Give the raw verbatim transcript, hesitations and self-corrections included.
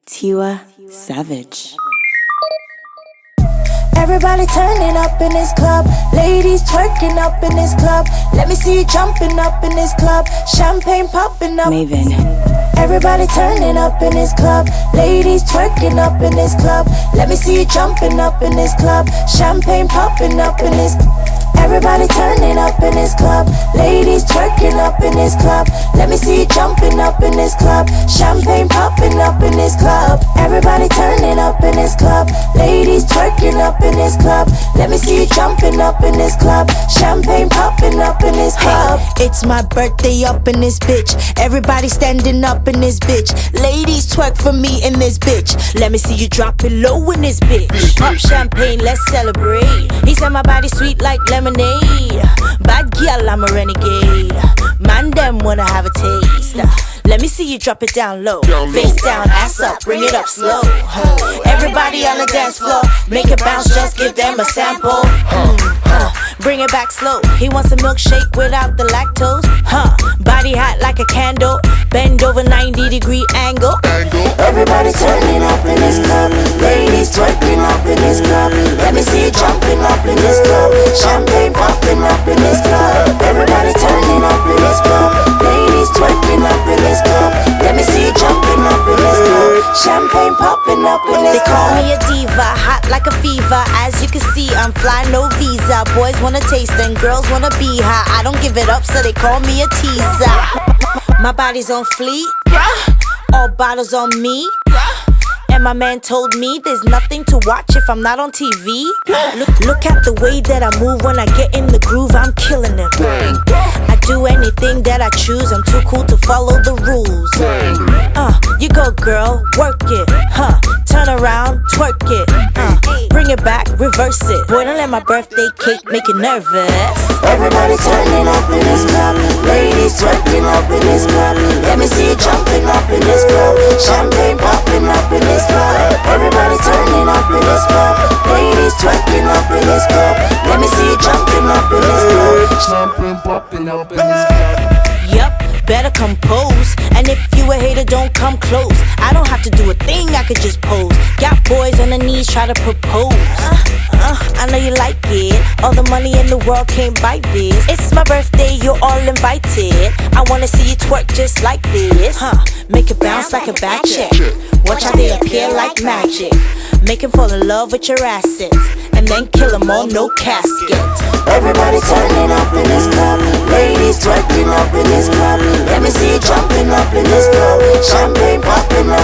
Tiwa Savage. Everybody turning up in this club, ladies twerking up in this club. Let me see you jumping up in this club, champagne popping up. Maven. Everybody turning up in this club, ladies twerking up in this club. Let me see you jumping up in this club, champagne popping up in this. Everybody turning up in this club, ladies twerking up in this club. Let me see you jumping up in this club, champagne popping up in this club. Everybody turning up in this club, ladies twerking up in this club. Let me see you jumping up in this club, champagne popping up in this club. Hey, it's my birthday up in this bitch. Everybody standing up in this bitch. Ladies twerk for me in this bitch. Let me see you drop it low in this bitch. Pop champagne, let's celebrate. He said my body sweet like lemonade. Bad girl, I'm a renegade. Man, them wanna have a taste. Let me see you drop it down low. Face down, ass up, bring it up slow. Everybody on the dance floor, make it bounce, just give them a sample. Mm, uh, bring it back slow. He wants a milkshake without the lactose. Huh? Body hot like a candle. Bend over ninety degree angle. Everybody turning up in this club, ladies twerking up in this club. Let me see you jumping up in this club, champagne popping up in this club. Everybody turning up in this club, ladies twerking up in this club. Let me see you jumping up in this club, champagne popping up in this club. They call me a diva, hot like a fever. As you can see, I'm fly, no visa. Boys wanna taste and girls wanna be high. I don't give it up, so they call me a teaser. My body's on fleek, all bottles on me. And my man told me there's nothing to watch if I'm not on T V. Look, look at the way that I move when I get in the groove, I'm killing them. I do anything that I choose, I'm too cool to follow the rules. Uh, you go girl, work it, huh? Turn around, twerk it, uh, bring it back, reverse it. Boy, don't let my birthday cake make you nervous. Everybody turning up in this club, ladies twerking up in this club. Let me see you jumping up in this club, champagne popping up in this club. Everybody turning up in this club, ladies twerking up in this club. Let me see you jumping up in this club, champagne popping up in this club. Yup, better compose. And if you a hater, don't come close. I don't have to do a thing, I could just pose. Got boys on the knees, try to propose. Uh, uh, I know you like it. All the money in the world can't buy this. It's my birthday, you're all invited. I wanna see you twerk just like this. Huh? Make it bounce like a back check. Watch how they appear like magic. Make him fall in love with your assets, and then kill them all, no casket. Everybody turning up in this club, ladies twerking up in this club. Let me see you jumping up in this club, champagne popping up